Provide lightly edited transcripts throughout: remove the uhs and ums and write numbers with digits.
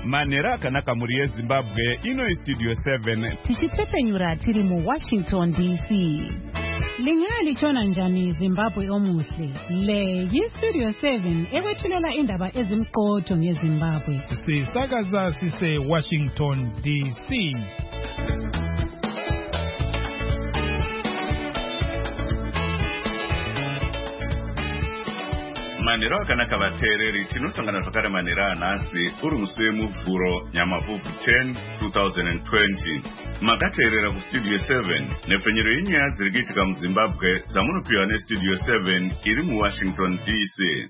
manhero akanaka muri yezimbabwe. Ino Studio 7 tichitsepenyura tiri mu Washington DC. Lingalichona njani Zimbabwe omuhle. Le yi-Studio 7 ekwethulela indaba ezimqotho ngeZimbabwe. Sisakaza sise Washington DC. manhero akanaka vateereri. Tinosangana zvakare manhero anhasi uri musi wemuvhuro nyamavhuvhu 10 2020. Makateerera kustudio 7 nepfenyero yenyaya dziri kuitika muZimbabwe dzamunopiwa nestudio 7 iri muWashington DC.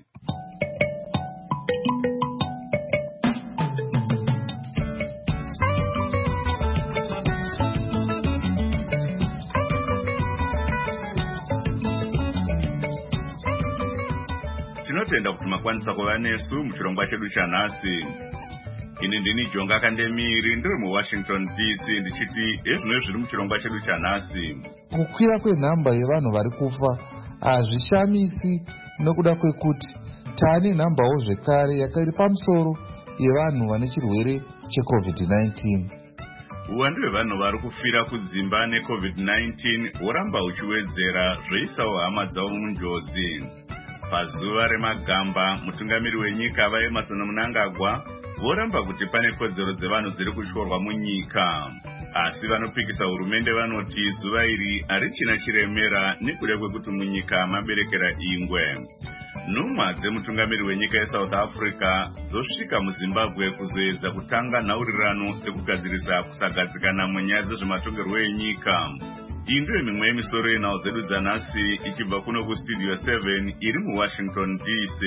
Tinotenda kuti makwanisa kuva nesu muchirongwa chedu chanhasi. Ini ndini Jonga Kandemiri ndiri muWashington DC ndichiti ezvino zviri muchirongwa chedu chanhasi. Kukwira kwenhamba yevanhu vari kufa hazvishamisi nokuda kwekuti tane nhambawo zvekare yakairi pamusoro yevanhu vane chirwere cheCovid-19. Uwandu hwevanhu vari kufira kudzimba neCovid-19 huramba huchiwedzera zvoisawo hama dzavo munjodzi. Pazuva remagamba, mutungamiri wenyika vaEmmerson Mnangagwa voramba kuti pane kodzero dzevanhu dziri kutyorwa munyika. Asi vanopikisa hurumende vanoti zuva iri harichina chiremera nekuda kwekuti munyika maberekera ingwe. Nhumwa dzemutungamiri wenyika yeSouth Africa dzosvika muZimbabwe kuzoedza kutanga nhaurirano dzekugadzirisa kusagadzikana munyaya dzezvematongerwo enyika. Iyi ndiyo mimwe yemisoro yenhau dzedu dzanhasi ichibva kuno kustudio 7 iri muWashington DC.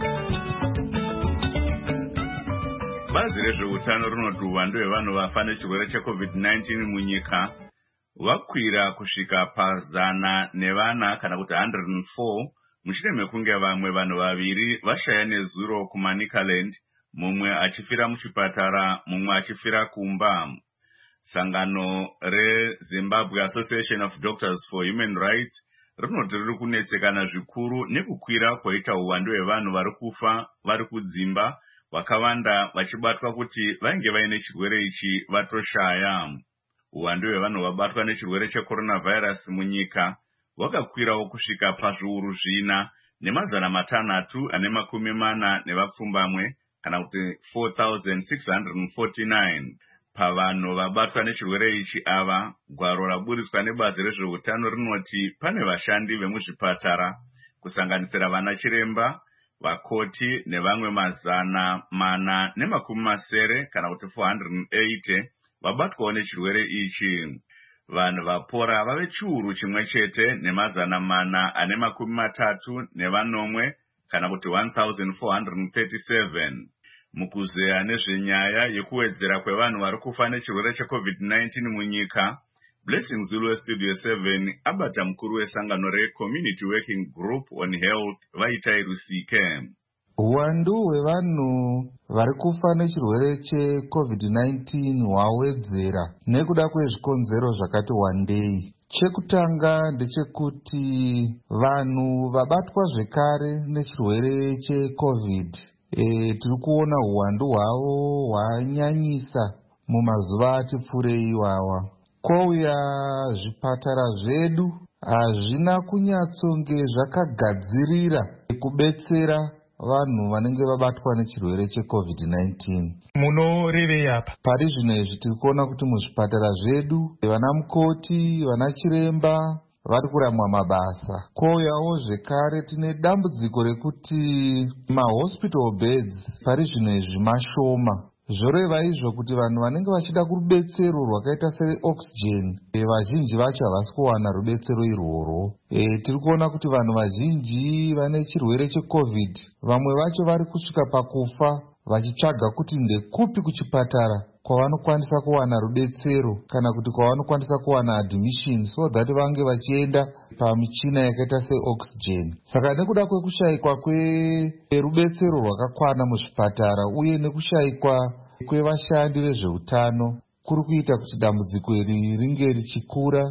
Bazi rezveutano rinoti uwandu hwevanhu vafa nechirwere cheCovid-19 munyika vakwira kusvika pa100 nevana kana kuti 104 mushure mekunge vamwe vanhu vaviri vashaya nezuro kuManicaland, mumwe achifira muchipatara, mumwe achifira kumba. Sangano reZimbabwe Association of Doctors for Human Rights rinoti riri kunetsekana zvikuru nekukwira kwaita uwandu hwevanhu vari kufa vari kudzimba, vakawanda vachibatwa kuti vainge vaine chirwere ichi vatoshaya. Uwandu hwevanhu vabatwa nechirwere checoronavirus munyika hwakakwirawo kusvika pazviuru 4,540 nevapfumbamwe kana kuti 4,649. Pavanhu vabatwa nechirwere ichi ava, gwaro raburiswa nebazi rezveutano rinoti pane vashandi vemuzvipatara kusanganisira vana chiremba, vakoti nevamwe 480 kana kuti 480 vabatwawo nechirwere ichi. Vanhu vapora vave chiuru chimwe chete ne430 kana kuti 1,437. Mukuzeya nezvenyaya yekuwedzera kwevanhu vari kufa nechirwere cheCovid-19 munyika, Blessing Zulu weStudio 7 abata mukuru wesangano reCommunity Working Group on Health Vaitai Rusike. Uwandu hwevanhu vari kufa nechirwere cheCovid-19 hwawedzera nekuda kwezvikonzero zvakati wandei. Chekutanga ndechekuti vanhu vabatwa zvekare nechirwere cheCovid tiri kuona uwandu hwavo hwanyanyisa mumazuva atipfurei iwawa. Kwauya zvipatara zvedu hazvina kunyatsonge zvakagadzirira kubetsera vanhu vanenge vabatwa nechirwere cheCovid-19. Munorevei apa? Pari zvino izvi tiri kuona kuti muzvipatara zvedu vana mukoti, vana chiremba vari kuramwa mabasa. Kwouyawo zvekare tine dambudziko rekuti mahospital beds pari zvino izvi mashoma. Zvoreva izvo kuti vanhu vanenge vachida rubetsero rwakaita seoxygen vazhinji vacho havasi kuwana rubetsero irworwo. Tiri kuona kuti vanhu vazhinji vane chirwere cheCovid, vamwe vacho vari kusvika pakufa vachitsvaga kuti ndekupi kuchipatara kwavanokwanisa kuwana rubetsero kana kuti kwavanokwanisa kuwana admission so that vange vachienda pamichina yakaita seoxygen. Saka nekuda kwekushayikwa kwerubetsero rwakakwana muzvipatara uye nekushayikwa kwevashandi vezveutano kuri kuita kuti dambudziko iri ringe richikura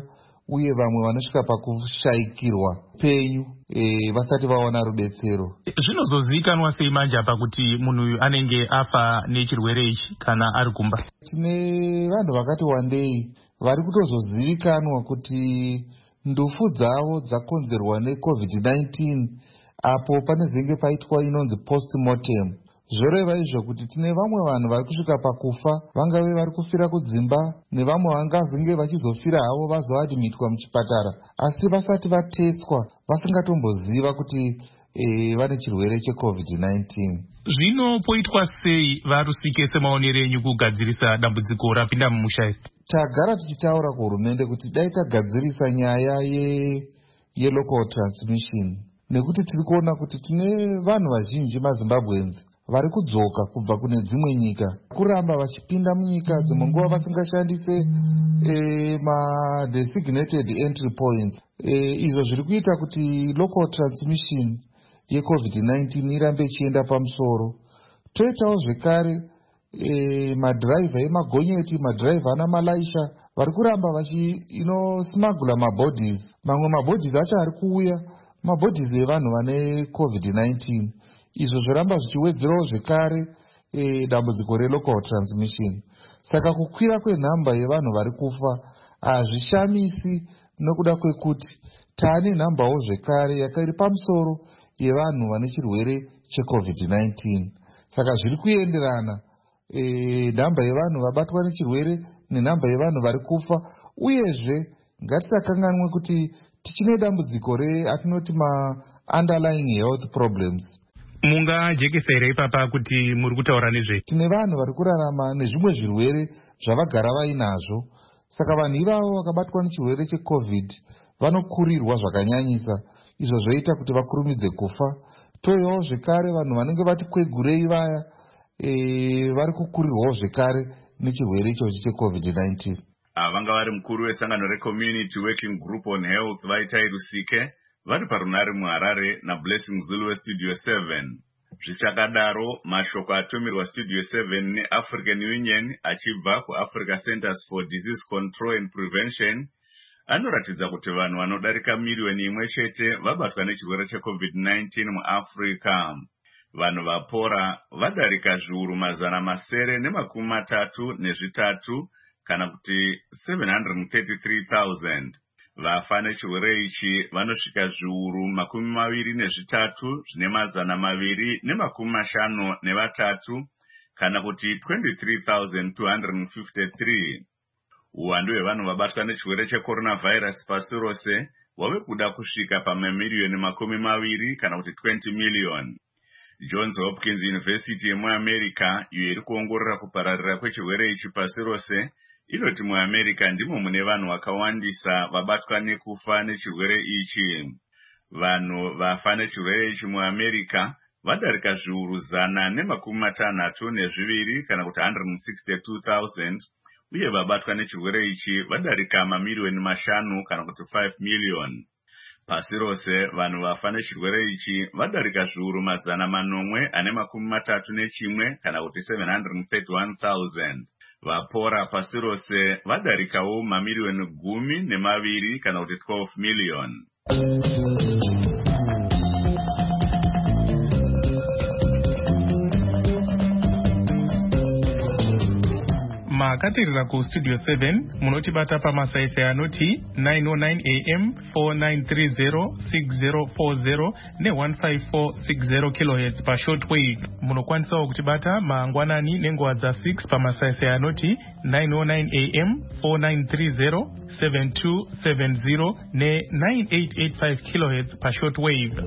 uye vamwe vanosvika pakushaikirwa upenyu vasati vaona rudetsero. Zvinozozivikanwa sei manje apa kuti munhu uyu anenge afa nechirwere ichi kana ari kumba? Tine vanhu vakati wandei vari kutozozivikanwa kuti ndufu dzavo dzakonzerwa neCovid-19 apo panezenge paitwa inonzi post-mortem. Zvoreva izvo kuti tine vamwe vanhu vari kusvika pakufa, vangave vari kufira kudzimba, nevamwe vangazenge vachizofira havo vazoadmitwa muchipatara asi vasati vatestwa, vasingatomboziva kuti vane chirwere cheCovid-19. Zvino poitwa sei varusike semaonero enyu kugadzirisa dambudziko rapinda mumusha iri? Tagara tichitaura kuhurumende kuti dai tagadzirisa nyaya yelocal transmission, nekuti tiri kuona kuti tine vanhu vazhinji maZimbabweans vari kudzoka kubva kune dzimwe nyika, kuramba vachipinda munyika dzimwe nguva vasingashandise designated entry points. Izvo zviri kuita kuti local transmission yeCovid-19 irambe ichienda pamusoro. Toitawo zvekare madhiraivha emagonyeti, madhiraivha ana malaisha vari kuramba vachiinosmagula mabodies. Mamwe mabodies acho ari kuuya mabodies evanhu vane COVID-19. Izvo zvoramba zvichiwedzerawo zvekare dambudziko relocal transmission. Saka kukwira kwenhamba yevanhu vari kufa hazvishamisi nokuda kwekuti taane nhambawo zvekare yakairi pamusoro yevanhu vane chirwere cheCovid-19. Saka zviri kuenderana nhamba yevanhu vabatwa nechirwere nenhamba yevanhu vari kufa. Uyezve ngatisakanganwe kuti tichine dambudziko atinoti ma-underlying health problems. Mungajekesa here ipapa kuti muri kutaura nezve? Tine vanhu vari kurarama nezvimwe zvirwere zvavagara vainazvo. Saka vanhu ivavo vakabatwa nechirwere cheCovid vanokurirwa zvakanyanyisa, izvo zvoita kuti vakurumidze kufa. Toivawo zvekare vanhu vanenge vati kwegurei vaya vari kukurirwawo zvekare nechirwere ichochi cheCovid-19. Vanga vari mukuru wesangano reCommunity Working Group on Health vaitai Rusike vari parunare muHarare naBlessing Zulu weStudio 7. Zvichakadaro, mashoko atumirwa Studio 7 neAfrican Union achibva kuAfrica Centers for Disease Control and Prevention anoratidza kuti vanhu vanodarika miriyoni imwe chete vabatwa nechirwere cheCovid-19 muAfrica. Vanhu vapora vadarika zviuru 933 kana kuti 733,000. Vafa nechirwere ichi vanosvika zviuru 23 253 kana kuti 23,253. Uwandu hwevanhu vabatwa nechirwere checoronavirus pasi rose wave kuda kusvika pamamiriyoni 20 kana kuti 20 million. Johns Hopkins University yemuAmerica iyo iri kuongorora kupararira kwechirwere ichi pasi rose inoti muAmerica ndimo mune vanhu vakawandisa vabatwa nekufa nechirwere ichi. Vanhu vafa nechirwere ichi muAmerica vadarika zviuru 162 kana kuti 162,000, uye vabatwa nechirwere ichi vadarika mamiriyoni 5 kana kuti 5 million. Pasi rose vanhu vafa nechirwere ichi vadarika zviuru 831 kana kuti 731,000. Vapora pasi rose vadarikawo mamiriyoni 12 kana kuti 12 million. Makatirira kuStudio 7 munotibata pamasaisai anoti 909 AM 4930 6040 ne15460 kHz pashortwave. Munokwanisawo kutibata mangwanani nenguva dza6 pamasaisai anoti 909 AM 4930 7270 ne9885 kHz pashortwave.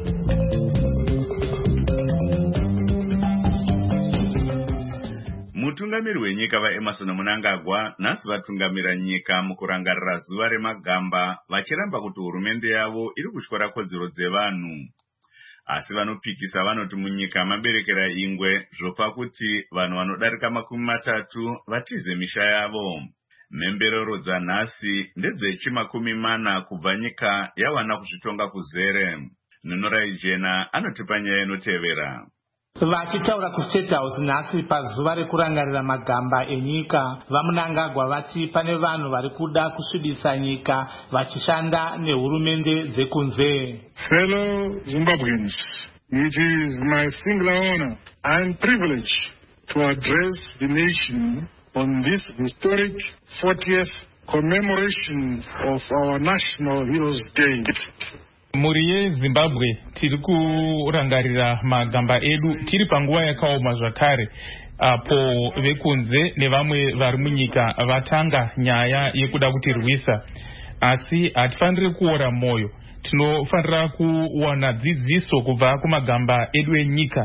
Mutungamiri wenyika vaEmerson Mnangagwa nhasi vatungamira nyika mukurangarira zuva remagamba vachiramba kuti hurumende yavo iri kutyora kodzero dzevanhu. Asi vanopikisa vanoti munyika maberekera ingwe zvopa kuti vanhu vanodarika 30 vatize misha yavo. Mhemberero dzanhasi ndedzechi40 kubva nyika yawana kuzvitonga kuzere. Nunorai Jena anotipa nyaya inotevera. Vachitaura kuState House nhasi pazuva rekurangarira magamba enyika, vaMnangagwa vati pane vanhu vari kuda kusvibisa nyika vachishanda nehurumende dzekunze. Fellow Zimbabweans, it is my singular honor and privilege to address the nation on this historic 40th commemoration of our National Heroes Day. Muri yeZimbabwe tiri kurangarira magamba edu tiri panguva yakaoma zvakare, apo vekunze nevamwe vari munyika vatanga nyaya yekuda kutirwisa. Asi hatifaniri kuora moyo, tinofanira kuwana dzidziso kubva kumagamba edu enyika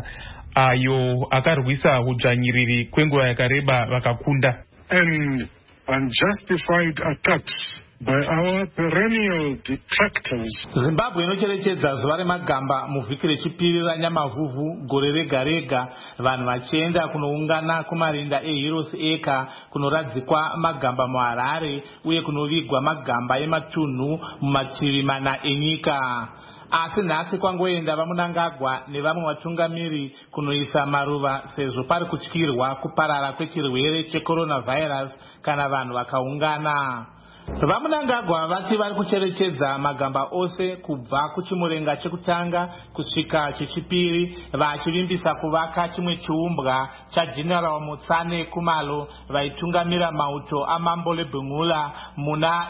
ayo akarwisa udzvanyiriri kwenguva yakareba vakakunda. And unjustified attacks by our perennial detractors. Zimbabwe inocherechedza zuva remagamba muvhiki rechipiri raNyamavhuvhu gore rega rega, vanhu vachienda kunoungana kumarinda eHeroes Acre kunoradzikwa magamba muHarare uye kunovigwa magamba ematunhu mumativi mana enyika. Asi nhasi kwangoenda vaMnangagwa nevamwe vatungamiri kunoisa maruva sezvo pari kutyirwa kuparara kwechirwere checoronavirus kana vanhu vakaungana. VaMnangagwa vati vari kucherechedza magamba ose kubva kuchimurenga chekutanga kusvika chechipiri, vachivimbisa kuvaka chimwe chiumbwa chaGeneral Mutsane Kumalo vaitungamira mauto aMambo leBhungula muna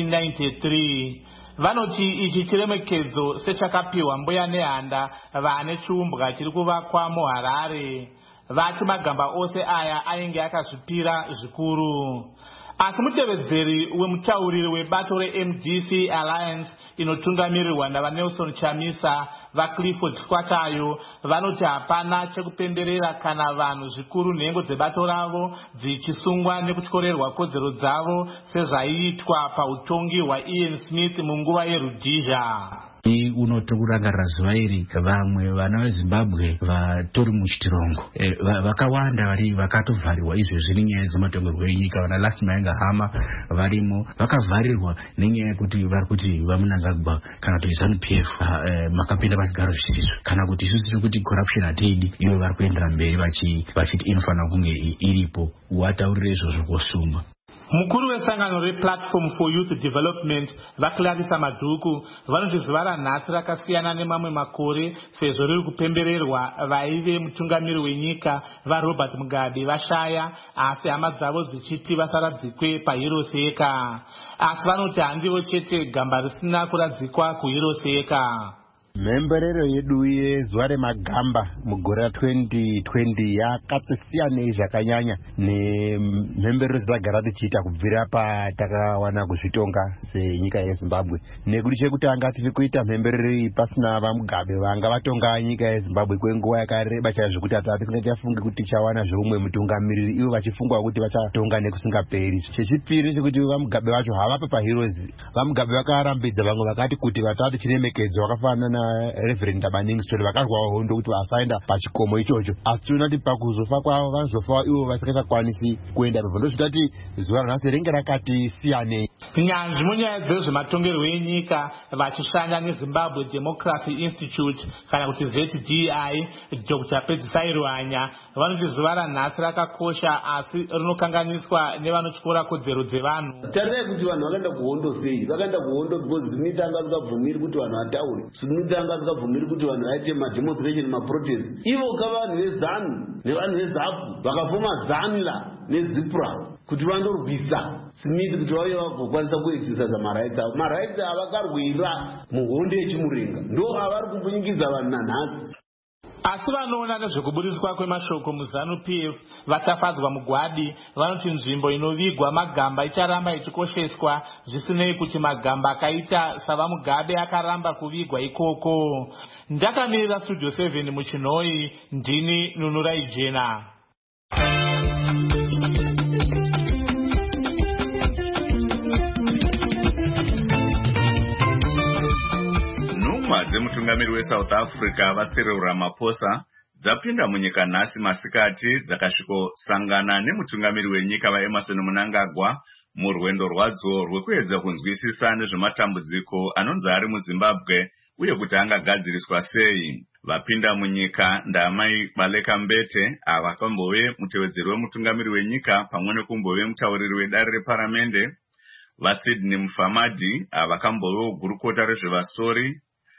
1893. Vanoti ichi chiremekedzo sechakapiwa mbuya nehanda vane chiumbwa chiri kuvakwa muHarare. Vati magamba ose aya ainge akazvipira zvikuru. Asi mutevedzeri wemutauriri webato reMDC Alliance inotungamirirwa navaNelson Chamisa vaClifford Squatayo vanoti hapana chekupemberera kana vanhu zvikuru nhengo dzebato ravo dzichisungwa nekutyorerwa kodzero dzavo sezvaiitwa pautongi hwaIan Smith munguva yeRhodesia. Unotokurangarira zuva iri vamwe vana veZimbabwe vatori muchitirongo vakawanda vari vakatovharirwa izvezvi nenyaya dzematongerwo enyika. Vana Last Maenga Hama varimo vakavharirwa nenyaya yekuti vari kuti vaMnangagwa kana kuti ZANU-PF makapinda pachigaro zvisizvo, kana kuti isusu tiri kuti corruption hatiidi, ivo vari kuendera mberi vachiti inofanira kunge iripo. Wataurire izvozvo kosuma. Mukuru wesangano rePlatform for Youth Development vaClarissa Madhuku vanoti zuva ranhasi rakasiyana nemamwe makore sezvo riri kupembererwa vaive mutungamiri wenyika vaRobert Mugabe vashaya, asi hama dzavo dzichiti vasaradzikwe paHeroes Acre. Asi vanoti handivo chete gamba risina kuradzikwa kuHeroes Acre. Mhemberero yedu yezuva remagamba mugore ra2020 yakasiyana zvakanyanya nemhemberero dzatagara tichiita kubvira patakawana kuzvitonga senyika yeZimbabwe. Nekuti chekutanga tiri kuita mhemberero iyi pasina vaMugabe vanga vatonga nyika yeZimbabwe kwenguva yakareba chaizvo kuti tisingachafungi kuti tichawana zveumwe mutungamiriri, ivo vachifungwa kuti vachatonga nekusingaperi. Chechipiri chekuti vaMugabe vacho havapo paHeroes. VaMugabe vakarambidza vamwe vakati kuti vatati chiremekedzo vakafanana Reverend Maningi Story vakarwawo hondo kuti vasaenda pachikomo ichocho, asi tinoona kuti pakuzofa kwavo vanozofa ivo vasingachakwanisi kuenda. Ndozvitati zuva ranhasi ringe rakati siyanei. Nyanzvi munyaya dzezvematongerwo enyika vachishanda neZimbabwe Democracy Institute kana kuti ZDI, Dr. Pedzisai Ruhanya vanoti zuva ranhasi rakakosha asi rinokanganiswa nevanotyora kodzero dzevanhu. Tarirai kuti vanhu vakaenda kuhondo sei? Vakaenda kuhondo because Smith anga asingabvumiri kuti vanhu vataure, Smith anga asingabvumiri kuti vanhu vaite mademonstration, maprotest. Ivo kavanhu veZANU nevanhu veZAPU vakafoma ZANLA neZIPRA kuti vandorwisa Smith kuti vauye vagokwanisa kuexercise marights avo. Marights avakarwira muhondo yechimurenga ndo avari kupfunyikidza vanhu nanhasi. Asi vanoona nezvekubudiswa kwemashoko muZANU-PF vatafadzwa mugwadi vanoti nzvimbo inovigwa magamba icharamba ichikosheswa zvisinei kuti magamba akaita savaMugabe akaramba kuvigwa ikoko. Ndakamirira Studio 7 muChinoi, ndini Nunurai Jena. Dzemutungamiri weSouth Africa vaCyril Ramaphosa dzapinda munyika nhasi masikati dzakasvikosangana nemutungamiri wenyika vaEmmerson Mnangagwa murwendo rwadzo rwekuedza kunzwisisa nezvematambudziko anonzi ari muZimbabwe uye kuti angagadziriswa sei. Vapinda munyika ndaamai Baleka Mbete avakambove mutevedzeri wemutungamiri wenyika pamwe nekumbove mutauriri wedare reparamende. VaSydney Mufamadi avakambove gurukota rezvevasori.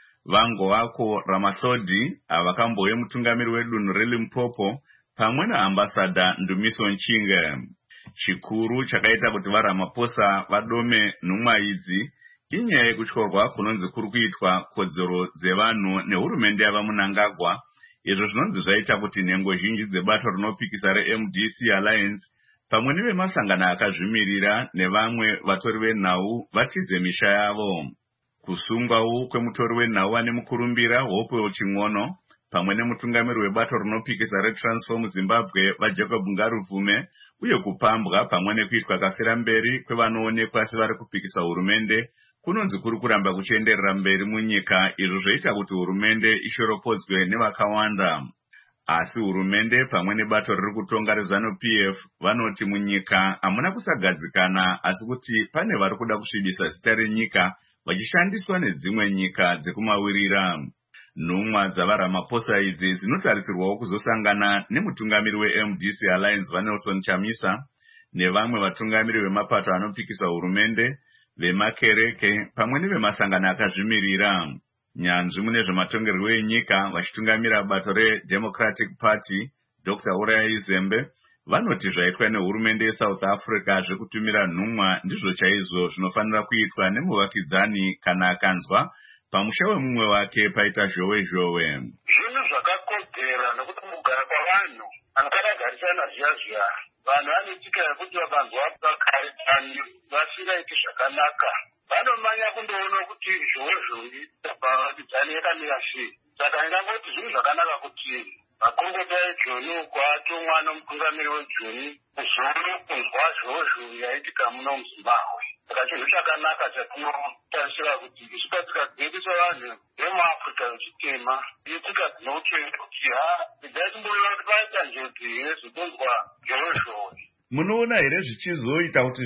Vangoako Ramasodi avakambove mutungamiri wedunhu reLimpopo pamwe naambasada Ndumiso Nchinge. Chikuru chakaita kuti vaRamaphosa vadome nhumwa idzi inyaya yekutyorwa kunonzi kuri kuitwa kodzero dzevanhu nehurumende yava Mnangagwa. Izvo zvinonzi zvaita kuti nhengo zhinji dzebato rinopikisa reMDC Alliance pamwe nevemasangano akazvimirira nevamwe vatori venhau vatize misha yavo. Kusungwawo kwemutori wenhau ane mukurumbira Hope Ching'ono pamwe nemutungamiri webato rinopikisa reTransform Zimbabwe vaJacob Ngaruvume uye kupambwa pamwe nekuitwa kafira mberi kwevanoonekwa sevari kupikisa hurumende kunonzi kuri kuramba kuchienderera mberi munyika. Izvo zvoita kuti hurumende ishoropodzwe nevakawanda. Asi hurumende pamwe nebato riri kutonga reZANU-PF vanoti munyika hamuna kusagadzikana, asi kuti pane vari kuda kusvibisa zita renyika vachishandiswa nedzimwe nyika dzekumawirira. Nhumwa dzavaRamaphosa idzi dzinotarisirwawo kuzosangana nemutungamiri weMDC Alliance vaNelson Chamisa nevamwe vatungamiri vemapato anopikisa hurumende, vemakereke pamwe nevemasangano akazvimirira. Nyanzvi mune zvematongerwo enyika vachitungamira bato reDemocratic Party Dr. Uriah Zembe vanoti zvaitwa nehurumende yeSouth Africa zvekutumira nhumwa ndizvo chaizvo zvinofanira kuitwa nemuvakidzani kana akanzwa pamusha wemumwe wake paita zhowe-zhowe. Zvinhu zvakakodzera nokuti mugara kwavanhu anokagarisana zviya vanhu vanoitika yekuti vakanzwa vakaritani vasingaiti zvakanaka vanomanya kundoona kuti zhowe-zhowe pavakidzani yakamira sei. Saka ndingangoti zvinhu zvakanaka kuti makurukota eJoni kwatumwa nomutungamiri weJoni kuzoro kunzwa zhowe-zhowe yaitika muno muZimbabwe. Saka chinhu chakanaka chatinotarisira kuti isuka tikadzingisa vanhu vemuAfrica vechitema itika dzinoutsveta kuti idai timboona kuti paita njodzi yezokunzwa zhowe-zhowe. Munoona here zvichizoita kuti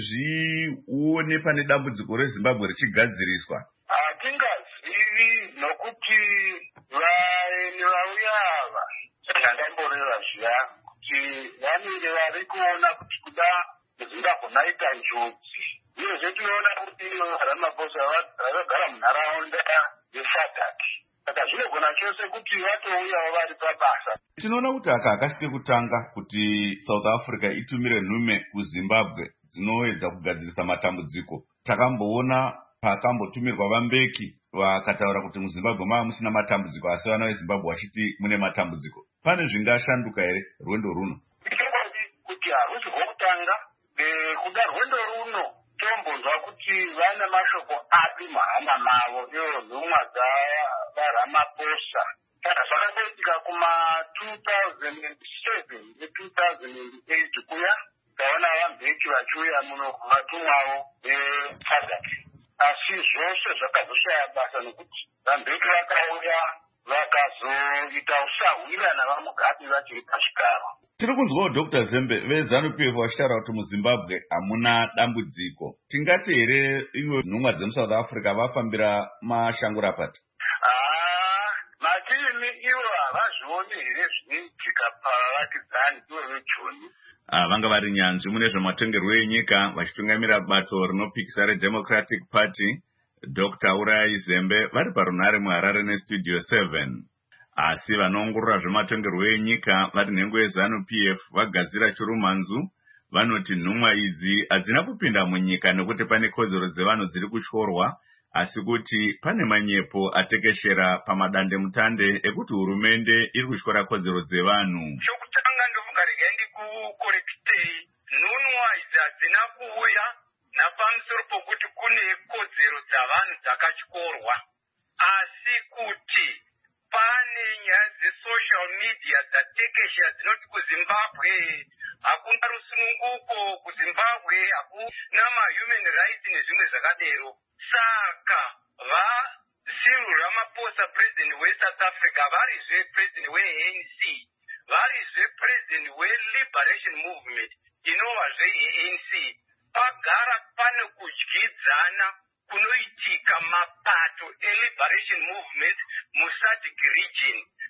zvione pane dambudziko reZimbabwe richigadziriswa? Hatingazivi nokuti vaeni vauya ava zvandamboreva zviya kuti vanenge vari kuona kuti kuda Zimbabwe maita njodzi. Uyezve tinoona kuti Ramaphosa vakagara munharaunda yeSADC. Saka zvinogona chose kuti vatouyawo vari pabasa. Tinoona kuti aka hakasike kutanga kuti South Africa itumire nhume kuZimbabwe dzinoedza kugadzirisa matambudziko. Takamboona pakambotumirwa vaMbeki vakataura kuti muZimbabwe mava musina matambudziko asi vana veZimbabwe vachiti mune matambudziko. Pane zvingashanduka here rwendo runo? Ndichongoti kuti harusi rwokutanga. Kuda rwendo runo tombonzwa kuti vana mashoko api mahama mavo iyo nhumwa dzaRamaphosa. Saka zvakazoitika kuma2007 ne2008 kuya taona vaMbeki vachiuya muno kuvatumwawo veSADC. Asi zvose zvakazoshaya basa nokuti vaMbeki vakauya vakazoita usahwirana vaMugabe vachiri pachigaro. Tiri kunzwawo Dr. Zembe veZANU-PF vachitaura kuti muZimbabwe hamuna dambudziko. Tingati here iwe nhumwa dzemuSouth Africa vafambira mashango rapati? Matini ivo havazvioni here zvinoitika pavakidzani ivo veJoni. Vanga vari nyanzvi mune zvematongerwo enyika vachitungamira bato rinopikisa reDemocratic Party Dr. Uriah Zembe vari parunhare muHarare neStudio 7. Asi vanoongorora zvematongerwo enyika vari nhengo yeZANU-PF vagadzira chirumhanzu vanoti nhumwa idzi hadzina kupinda munyika nekuti pane kodzero dzevanhu dziri kutyorwa, asi kuti pane manyepo atekeshera pamadandemutande ekuti hurumende iri kutyora kodzero dzevanhu. Chokutanga ndomugaregaindi kukorekitei nhumwa idzi hadzina kuuya napamusoro pokuti kune kodzero dzavanhu dzakatyorwa, asi kuti pane nyaya dzesocial media dzatekeshera dzinoti kuZimbabwe hakuna rusununguko, kuZimbabwe hakuna mahuman rights nezvimwe zvakadero. Saka vaCyril Ramaphosa president weSouth Africa varizve president weANC, varizve president weLiberation Movement inovazve ANC, pagara pane kudyidzana kunoitika mapato eLiberation Movement muSADC region.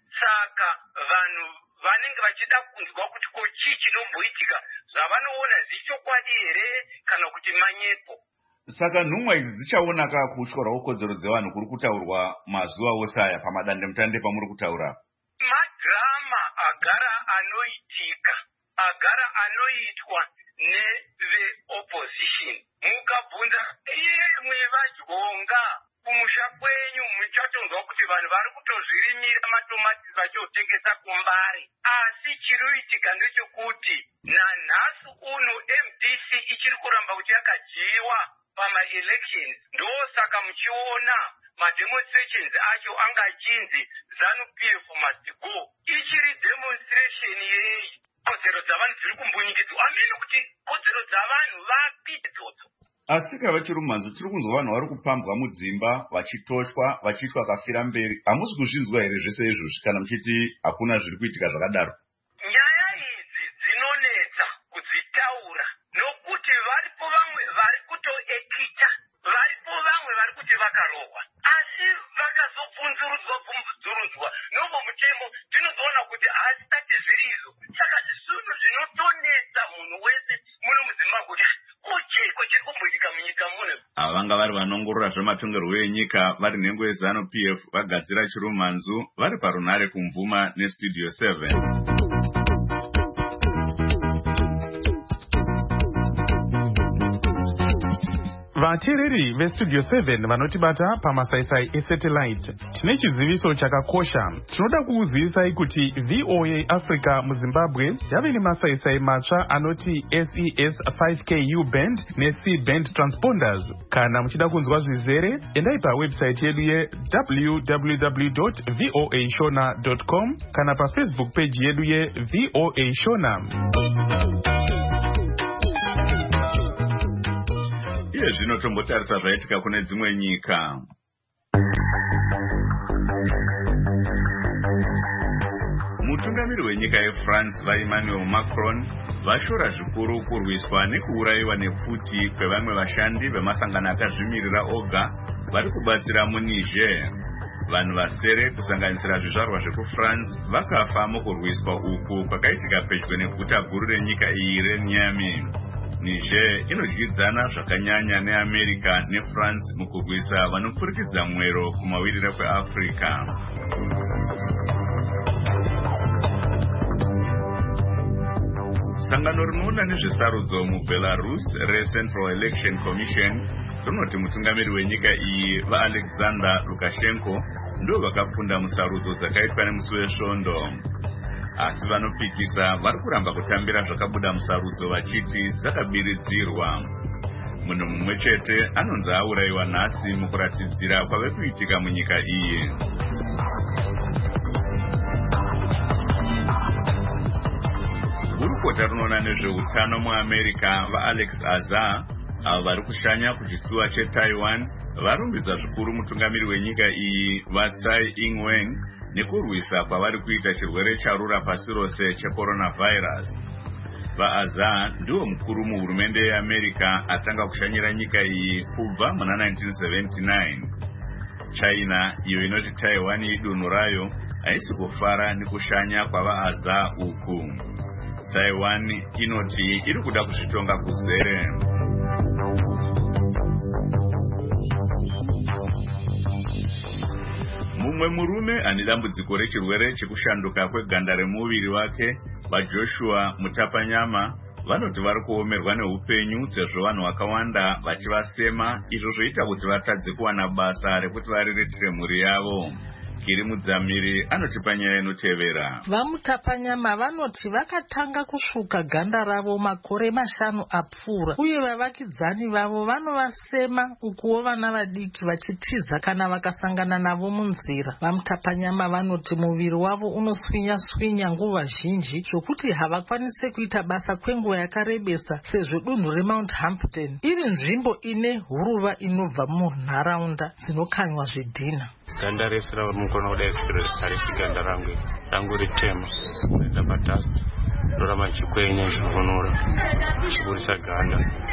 saka vanhu vanenge vachida kunzwa kuti ko chii chinomboitika zvavanoona zvichokwadi here kana kuti manyepo. Saka nhumwa idzi dzichaona kutyorwa kokodzero dzevanhu kuri kutaurwa mazuva ose aya pamadandemutande pamuri kutaura? Madhirama agara anoitika, agara anoitwa neveopposition. Mukabvunza imwe vadyonga kumusha kwenyu muchatonzwa kuti vanhu vari kutozvirimira matomati vachotengesa kumbari. Asi chiriitika ndechekuti nanhasi uno MDC ichiri kuramba kuti yakadyiwa pamaelections. Ndosaka muchiona mademonstrations acho anga achinzi ZANU-PF must go. Ichiri demonstration yei? Kodzero dzavanhu dziri kumbunyikidzwa. Amene kuti kodzero dzavanhu vapi idzodzo? Asika vachiri mumanzo tiri kunzwa vanhu vari kupambwa mudzimba vachitoshwa vachiitwa kafira mberi. Hamusi kuzvinzwa here zvese izvozvi kana muchiti hakuna zviri kuitika zvakadaro? Nyaya idzi dzinonetsa kudzitaura nokuti varipo vamwe vari kutoekita, varipo vamwe vari kuti vakarohwa, asi vakazobvunzurudzwa nombo mutemo tinozoona kuti hazvisati zviri izvo. Saka zvinhu zvinotonetsa munhu wese muno muZimbabwe kuti kochiko chiri kumboitika munyika muno. Ava vanga vari vanongorora zvematongerwo enyika vari nhengo yeZANU-PF vagadzira chirumanzu vari parunhare kumvuma nestudio 7. Vateereri vestudio 7 vanotibata pamasaisai esatellite, tine chiziviso chakakosha. Tinoda kukuzivisai kuti VOA Africa muZimbabwe yave nemasaisai matsva anoti SES 5KU band neC band transponders. Kana muchida kunzwa zvizere, endai pawebsite yedu www.voashona.com kana pafacebook page yedu yeVOA Shona. Iye zvino tombotarisa zvaitika kune dzimwe nyika. Mutungamiri wenyika yeFrance vaEmmanuel Macron vashora zvikuru kurwiswa nekuurayiwa nepfuti kwevamwe vashandi vemasangano akazvimirira oga vari kubatsira muNiger. Vanhu vasere kusanganisira zvizvarwa zvekuFrance vakafa mukurwiswa uku kwakaitika pedyo neguta guru renyika iyi reNiamey. Niger inodyidzana zvakanyanya neAmerica neFrance mukurwisa vanopfurikidza mwero kumawirira kweAfrica. Sangano rinoona nezvesarudzo muBelarus reCentral Election Commission rinoti mutungamiri wenyika iyi vaAlexander Lukashenko ndo vakapfunda musarudzo dzakaitwa nemusi wesvondo. Asi vanopikisa vari kuramba kutambira zvakabuda musarudzo vachiti dzakabiridzirwa. Munhu mumwe chete anonzi aurayiwa nhasi mukuratidzira kwave kuitika munyika iyi. Gurukota rinoona nezveutano muAmerica vaAlex Azar avo vari kushanya kuchitsuwa cheTaiwan varumbidza zvikuru mutungamiri wenyika iyi vaTsai Ing-wen nekurwisa kwavari kuita chirwere charura pasi rose checoronavirus. VaAzar ndiwo mukuru muhurumende yeAmerica atanga kushanyira nyika iyi kubva muna 1979. China iyo inoti Taiwan idunhu rayo haisi kufara nekushanya kwavaAzar uku. Taiwan inoti iri kuda kuzvitonga kuzere. Mumwe murume ane dambudziko rechirwere chekushanduka kweganda remuviri wake vaJoshua Mutapanyama vanoti vari kuomerwa neupenyu sezvo vanhu vakawanda vachivasema, izvo zvoita kuti vatadze kuwana basa rekuti variritire mhuri yavo. Kiri Mudzamiri anotipa nyaya inotevera. VaMutapanyama vanoti vakatanga kusvuka ganda ravo makore 5 apfuura, uye vavakidzani vavo vanovasema ukuwo vana vadiki vachitiza kana vakasangana navo munzira. VaMutapanyama vanoti muviri wavo unoswinya-swinya nguva zhinji zvokuti havakwanise kuita basa kwenguva yakarebesa, sezvo dunhu reMount Hampton iri nzvimbo ine huruva inobva munharaunda dzinokanywa zvidhina. Ganda rese ramunogona kudai harisi ganda rangu ritema, ndapatasi ndoramba chikwenya chivhunura chikurisa ganda.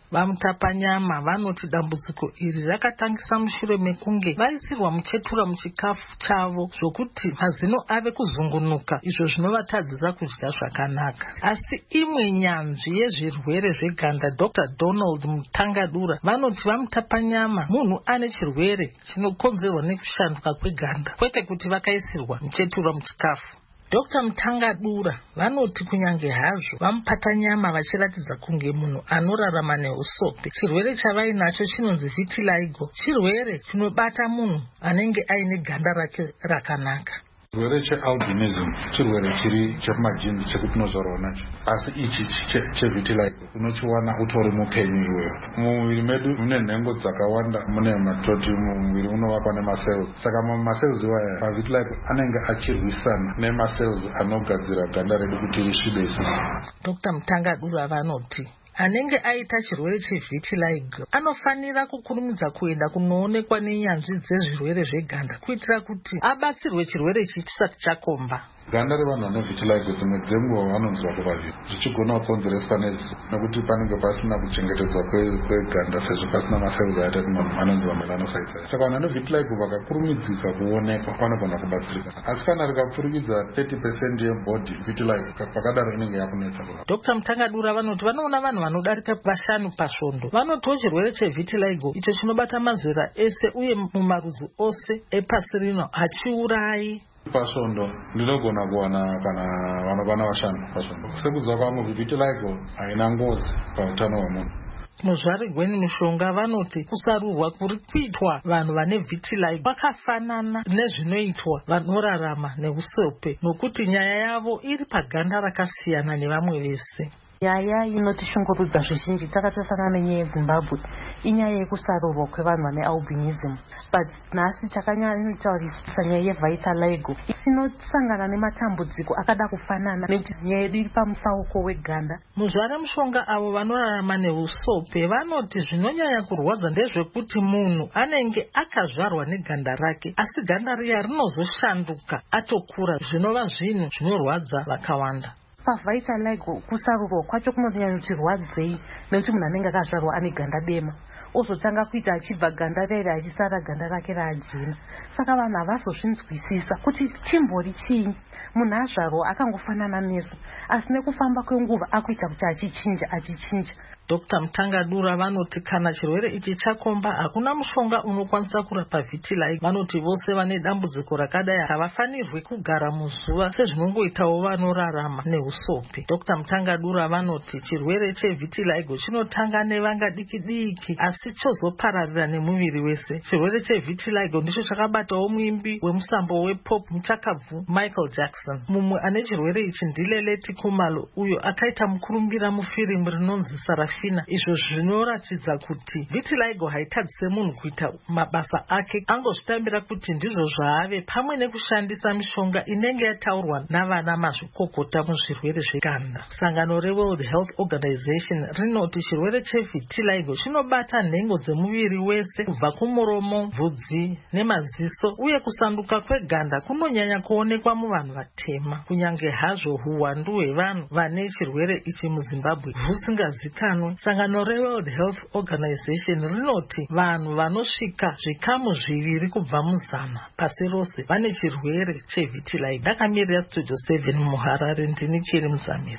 Vamutapanyama vanoti dambudziko iri rakatangisa mushure mekunge vaisirwa muchetura muchikafu chavo zvokuti mazino ave kuzungunuka, izvo zvinovatadzisa kudya zvakanaka. Asi imwe nyanzvi yezvirwere zveganda Dr. Donald Mutangadura vanoti vamutapanyama munhu ane chirwere chinokonzerwa nekushanduka kweganda, kwete kuti vakaisirwa muchetura muchikafu. Dr. Mutangadura vanoti kunyange hazvo vamupatanyama vachiratidza kunge munhu anorarama neusope, chirwere chavainacho chinonzi vitiligo, chirwere chinobata munhu anenge aine ganda rake rakanaka. Chirwere chealbinism chirwere chiri chemajinzi chekuti unozvarwa nacho, asi ichi chevitiligo unochiwana utori mupenyu iwewe. Mumuviri medu mune nhengo dzakawanda, mune matoti mumuviri unovakwa nemacells. Saka macells iwaya pavitiligo anenge achirwisana nemacells anogadzira ganda redu kuti risvibe isusu. Dr. Mutangadura vanoti anenge aita chirwere chevitiligo anofanira kukurumidza kuenda kunoonekwa nenyanzvi dzezvirwere zveganda kuitira kuti abatsirwe chirwere ichi chisati chakomba. Ganda revanhu vane vitiligo dzimwe dzenguva vanonzwa kuvaviri zvichigona kukonzereswa nekuti panenge pasina kuchengetedzwa kweganda sezvo pasina macells ayatati anonzi melanocytes. Saka vanhu vane vitiligo vakakurumidzika kuonekwa vanogona kubatsirika, asi kana rikapfurikidza 30% yebody vitiligo pakadaro inenge yakunetsa. Dr. Mutangadura vanoti vanoona vanhu vanodarika 5 pasvondo vanotiwo chirwere chevitiligo icho chinobata mazera ese uye mumarudzi ose epasi rino hachiurayi. Pasvondo ndinogona kuwana kana vanokwana 5 pasvondo. Sekuziva kwavo vitiligo haina ngozi pautano hwemunhu. Muzvari Gweni Mushonga vanoti kusarurwa kuri kuitwa vanhu vane vitiligo kwakafanana nezvinoitwa vanorarama neusope, nokuti nyaya yavo iri paganda rakasiyana nevamwe vese. Nyaya inotishungurudza zvizhinji takatosangana nenyaya yeZimbabwe inyaya yekusarurwa kwevanhu vane albinism, but nhasi chakanyanyotaurisisa nyaya yevitiligo inosangana nematambudziko akada kufanana nekuti nyaya yedu iri pamusauko weganda. Muzvare Mushonga avo vanorarama neusope vanoti zvinonyanya kurwadza ndezvekuti munhu anenge akazvarwa neganda rake asi ganda riya rinozoshanduka atokura, zvinova zvinhu zvinorwadza vakawanda. Pavitiligo kusarurwa kwacho kunonyanyotirwadzei nekuti munhu anenge akazvarwa ane ganda dema ozotanga kuita achibva ganda rere achisara ganda rake raajena. Saka vanhu havazozvinzwisisa kuti chimbori chii, munhu azvarwa akangofanana nesu asi nekufamba kwenguva akuita kuti achichinja. Dr. Mutangadura vanoti kana chirwere ichi chakomba hakuna mushonga unokwanisa kurapa vitiligo. Vanoti vose vane dambudziko rakadai havafanirwi kugara muzuva sezvinongoitawo vanorarama neusope. Dr. Mutangadura vanoti chirwere chevitiligo chinotanga nevanga diki asi chozopararira nemuviri wese. Chirwere chevitiligo ndicho chakabatawo muimbi wemusambo wepop muchakabvu Michael Jackson. Mumwe ane chirwere ichi ndiLeleti Khumalo uyo akaita mukurumbira mufirimu rinonzi Sarafina. Izvo zvinoratidza kuti vitiligo haitadzise munhu kuita mabasa ake, angozvitambira kuti ndizvo zvaave pamwe nekushandisa mishonga inenge yataurwa navana mazvikokota muzvirwere zveganda. Sangano reWorld Health Organization rinoti chirwere chevitiligo chinobata nhengo dzemuviri wese kubva kumuromo, bvudzi nemaziso, uye kusanduka kweganda kunonyanya kuonekwa muvanhu vatema. Kunyange hazvo huwandu hwevanhu vane chirwere ichi muZimbabwe husingazikanwe, sangano reWorld Health Organization rinoti vanhu vanosvika zvikamu 2 kubva muzana pasi rose vane chirwere chevitiligo. Ndakamirira Studio 7 muHarare, ndini Kiri Muzamiri.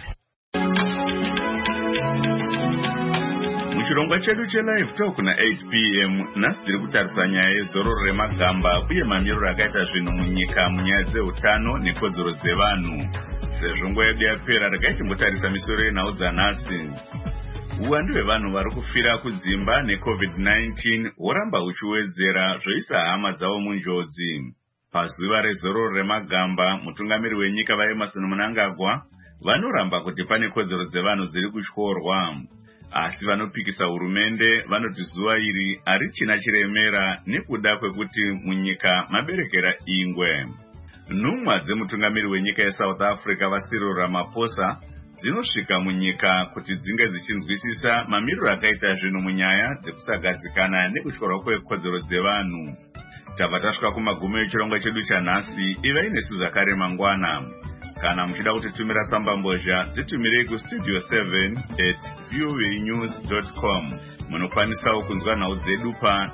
Muchirongwa chedu chelive talk na 8 p.m. nhasi tiri kutarisa nyaya yezororo remagamba uye mamiriro akaita zvinhu munyika munyaya dzeutano nekodzero dzevanhu. Sezvo nguva yedu yapera regai timbotarisa misoro yenhau dzanhasi. Uwandu hwevanhu vari kufira kudzimba neCovid-19 hworamba huchiwedzera zvoisa hama dzavo munjodzi. Pazuva rezororo remagamba, mutungamiri wenyika vaEmmerson Mnangagwa vanoramba kuti pane kodzero dzevanhu dziri kutyorwa. Asi vanopikisa hurumende vanoti zuva iri harichina chiremera nekuda kwekuti munyika maberekera ingwe. Nhumwa dzemutungamiri wenyika yeSouth Africa vaCyril Ramaphosa dzinosvika munyika kuti dzinge dzichinzwisisa mamiriro akaita zvinhu munyaya dzekusagadzikana nekutyorwa kwekodzero dzevanhu. Tabva tasvika kumagumo echirongwa chedu chanhasi. Ivai nesu Zakare Mangwana. Kana muchida kutitumira tsamba mbozha dzitumire kustudio 7@voanews.com. Munokwanisawo kunzwa nhau dzedu pa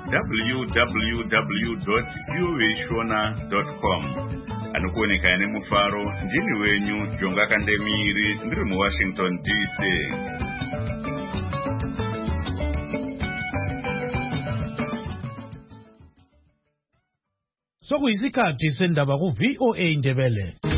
www.voashona.com. Anokuoneka nemufaro ndini wenyu Jonga Kandemiri ndiri muWashington DC. Sokuyisikhathi sendaba ku VOA Ndebele.